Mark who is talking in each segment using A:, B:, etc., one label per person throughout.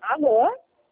A: Alô?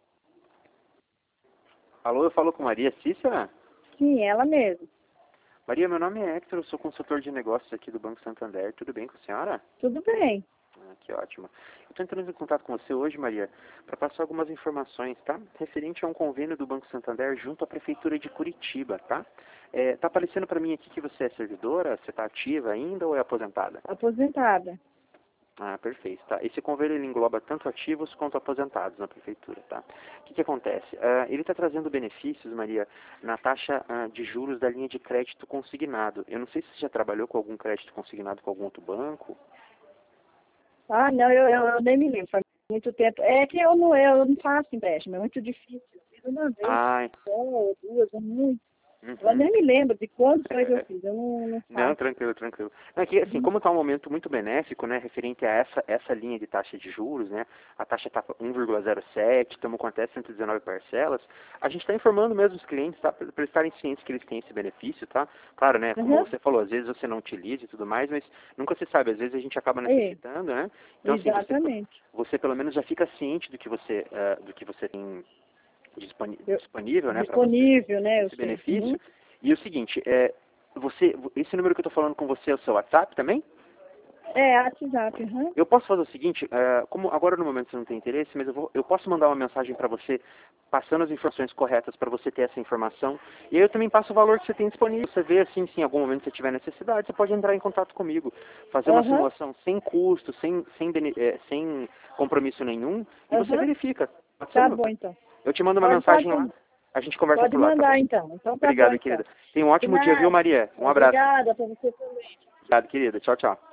B: Alô, eu falo com Maria Cícera?
A: Sim, ela mesmo.
B: Maria, meu nome é Hector, eu sou consultor de negócios aqui do Banco Santander. Tudo bem com a senhora?
A: Tudo bem.
B: Que ótimo. Eu estou entrando em contato com você hoje, Maria, para passar algumas informações, tá? Referente a um convênio do Banco Santander junto à Prefeitura de Curitiba, tá? Tá aparecendo para mim aqui que você é servidora, você está ativa ainda ou é aposentada?
A: Aposentada.
B: Ah, perfeito, tá. Esse convênio ele engloba tanto ativos quanto aposentados na prefeitura, tá? O que acontece? Ele está trazendo benefícios, Maria, na taxa de juros da linha de crédito consignado. Eu não sei se você já trabalhou com algum crédito consignado com algum outro banco.
A: Ah, não, eu nem me lembro, faz muito tempo. É que eu não faço empréstimo, é muito difícil. Eu fiz uma vez,
B: Ah,
A: só, ou duas, é muito. Eu
B: uhum.
A: nem me lembro de quando foi que eu
B: É,
A: fiz, eu não
B: Não,
A: faço.
B: tranquilo, tranquilo. Não, é que, assim,
A: Uhum.
B: como está um momento muito benéfico, né, referente a essa linha de taxa de juros, né, a taxa está 1,07, estamos com até 119 parcelas, a gente está informando mesmo os clientes, tá, para eles estarem cientes que eles têm esse benefício, tá? Claro, né, como
A: Uhum.
B: você falou, às vezes você não utiliza e tudo mais, mas nunca se sabe, às vezes a gente acaba
A: É,
B: necessitando, né? Então, assim,
A: exatamente.
B: você pelo menos já fica ciente do que você tem
A: Eu-
B: disponível, né, para você,
A: disponível, né, eu
B: esse
A: sei.
B: benefício.
A: Uhum.
B: E o seguinte, esse número que eu estou falando com você é o seu WhatsApp também?
A: É, WhatsApp, uhum.
B: Eu posso fazer o seguinte, como agora no momento você não tem interesse, mas eu posso mandar uma mensagem para você, passando as informações corretas para você ter essa informação. E aí eu também passo o valor que você tem disponível. Você vê assim, se em algum momento você tiver necessidade, você pode entrar em contato comigo, fazer uma
A: Aham,
B: simulação sem custo, sem compromisso nenhum, e você
A: aham.
B: verifica. Pode ser,
A: Tá
B: meu?
A: bom, então.
B: Eu te mando uma
A: Pode,
B: mensagem lá,
A: pode,
B: a gente conversa
A: pode
B: por lá, tá bom?
A: mandar, então. Então tá bom,
B: Obrigado,
A: então.
B: querida. Tenha um
A: De
B: ótimo dia, viu,
A: nada.
B: Maria? Um abraço.
A: Obrigada para você também.
B: Obrigado, querida. Tchau, tchau.